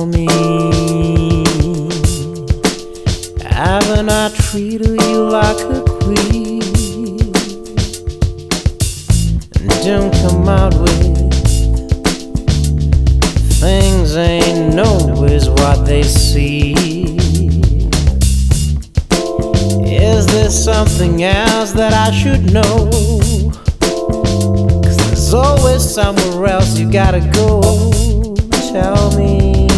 me, haven't I treated you like a queen? And don't come out with things ain't always what they see. Is there something else that I should know? 'Cause there's always somewhere else you gotta go. Tell me.